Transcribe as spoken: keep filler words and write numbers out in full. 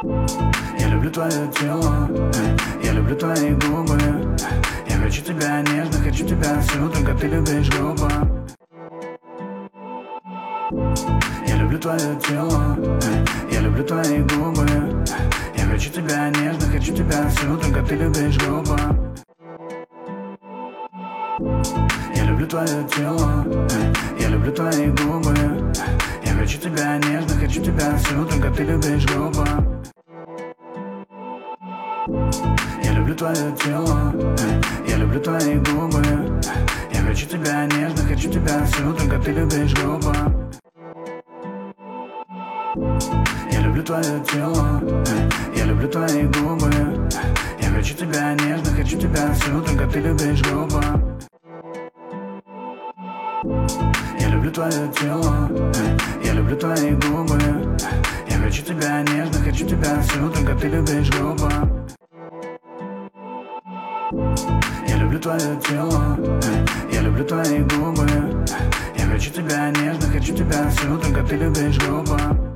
Я люблю твое тело, я люблю твои губы. Я хочу тебя нежно, хочу тебя всю, только ты любишь грубо. Я люблю твое тело, я люблю твои губы. Я хочу тебя нежно, хочу тебя всю, только ты любишь грубо. Я люблю твое тело, я люблю твои губы. Я хочу тебя нежно, хочу тебя всю, только ты любишь грубо. Я люблю твое тело, я люблю твои губы. Я хочу тебя нежно, хочу тебя всю, только ты любишь грубо. Я люблю твое тело, я люблю твои губы. Я хочу тебя нежно, хочу тебя всю, только ты любишь грубо. Я люблю твое тело, я люблю твои губы. Я хочу тебя нежно, хочу тебя всю, только ты любишь грубо. Я люблю твое тело, я люблю твои губы. Я хочу тебя нежно, хочу тебя всю, только ты любишь грубо.